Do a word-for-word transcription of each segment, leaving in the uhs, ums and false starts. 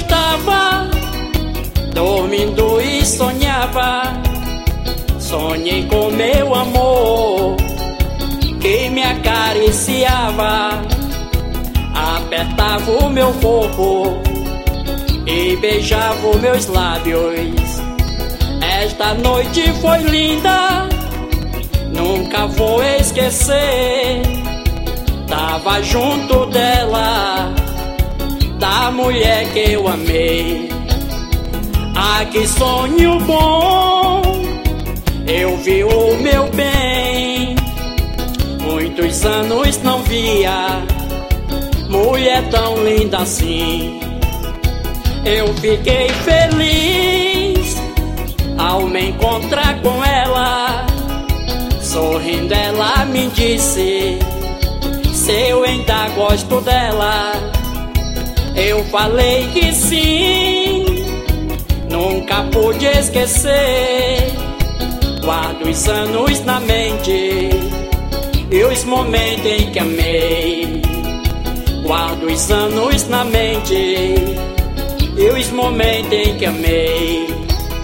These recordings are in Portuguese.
estava dormindo e sonhava. Sonhei com meu amor que me acariciava, apertava o meu corpo e beijava os meus lábios. Esta noite foi linda, nunca vou esquecer. Tava junto dela, da mulher que eu amei. Ah, que sonho bom, eu vi o meu bem. Muitos anos não via mulher tão linda assim. Eu fiquei feliz ao me encontrar com ela. Sorrindo ela me disse se eu ainda gosto dela. Eu falei que sim, nunca pude esquecer. Guardo os anos na mente e os momentos em que amei. Guardo os anos na mente e os momentos em que amei.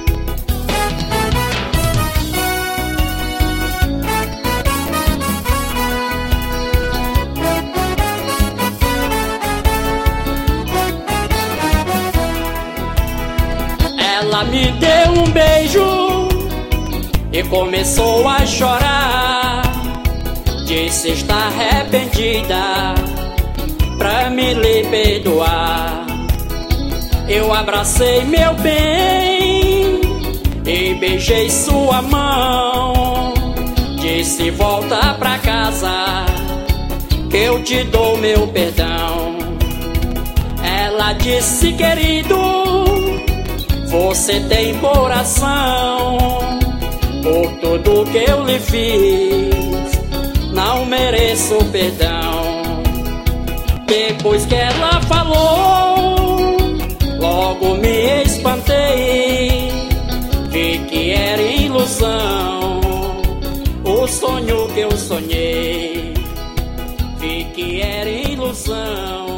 Ela me deu um beijo e começou a chorar. Disse estar arrependida pra me lhe perdoar. Eu abracei meu bem e beijei sua mão. Disse volta pra casa que eu te dou meu perdão. Ela disse querido, você tem coração. Por tudo que eu lhe fiz, não mereço perdão. Depois que ela falou, logo me espantei. Vi que era ilusão o sonho que eu sonhei. Vi que era ilusão